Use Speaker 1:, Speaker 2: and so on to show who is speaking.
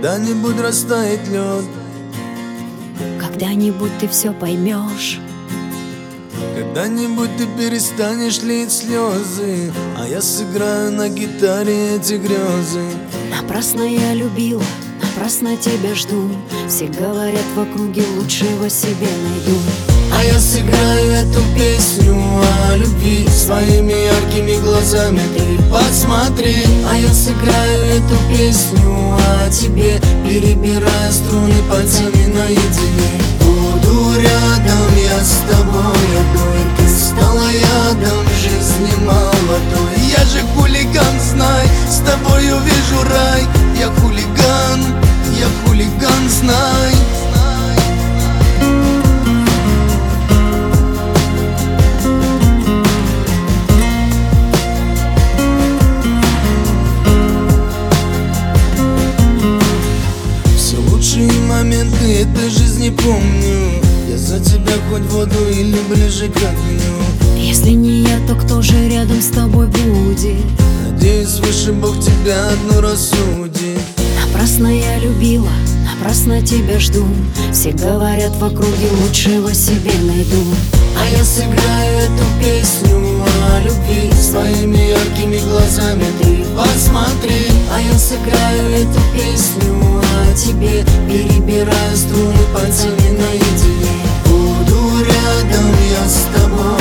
Speaker 1: когда-нибудь растает лед,
Speaker 2: когда-нибудь ты все поймешь.
Speaker 1: когда-нибудь ты перестанешь лить слезы, а я сыграю на гитаре эти грезы.
Speaker 2: Напрасно я любила, напрасно тебя жду. Все говорят в округе, лучшего себе найду.
Speaker 1: А я сыграю эту песню о любви своими яркими глазами, ты посмотри. А я сыграю эту песню о тебе, перебирая струны пальцами наедине. Буду рядом я с тобой одной, ты стала ядом жизни молодой. Я же хулиган, знай, с тобой увижу рай. Я хулиган, знай. Лучшие моменты этой жизни помню. Я за тебя хоть в воду или ближе к огню.
Speaker 2: Если не я, то кто же рядом с тобой будет?
Speaker 1: Надеюсь, выше Бог тебя одну рассудит.
Speaker 2: Напрасно я любила, напрасно тебя жду. Все говорят в округе, лучшего себе найду.
Speaker 1: А я сыграю эту песню о любви своими яркими глазами, ты посмотри. А я сыграю эту песню о тебе, перебирая струны пальцами наедине. Буду рядом я с тобой